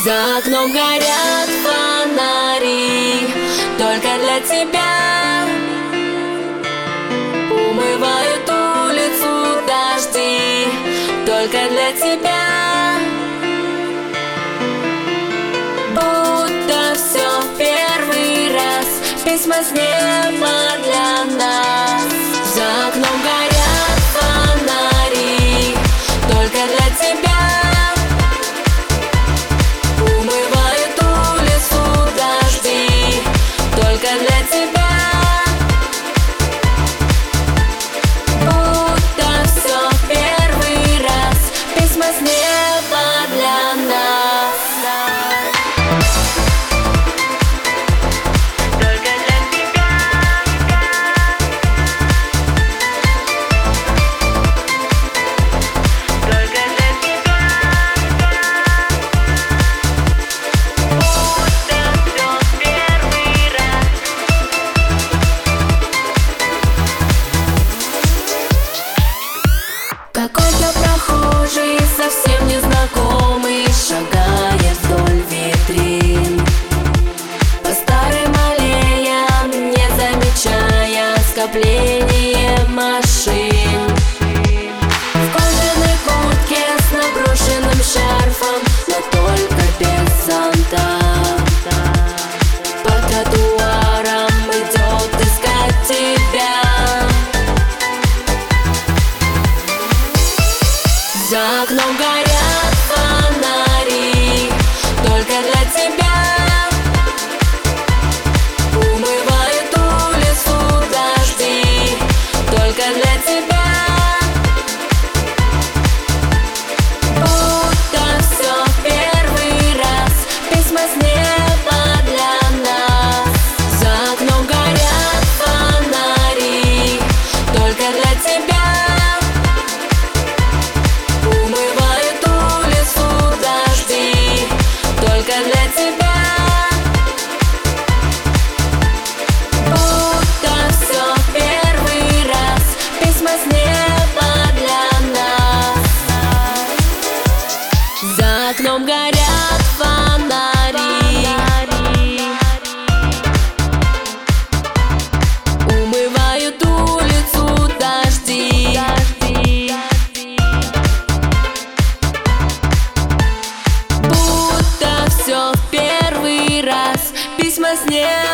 За окном горят фонари только для тебя. Умывают улицу дожди только для тебя. Будто все в первый раз, письма с неба для нас. За окном горят фонари только для тебя. Умывают улицу дожди только для тебя. Будто все в первый раз, письма с неба для нас. Какой-то прохожий, совсем незнакомый, шагает вдоль витрин по старым аллеям, не замечая скопление машин. В кожаной куртке с наброшенным шарфом, но только без зонта. По тротуарам идет искать тебя. За окном горят фонари только для тебя. Умывают улицу дожди только для тебя. Будто все в первый раз, письма с неба для нас. За окном горят фонари только для тебя. Умывают улицу дожди только для тебя. Будто все в первый раз, письма с неба для нас. За окном горят фонари. Умывают улицу дожди. Будто все в первый раз, письма с неба.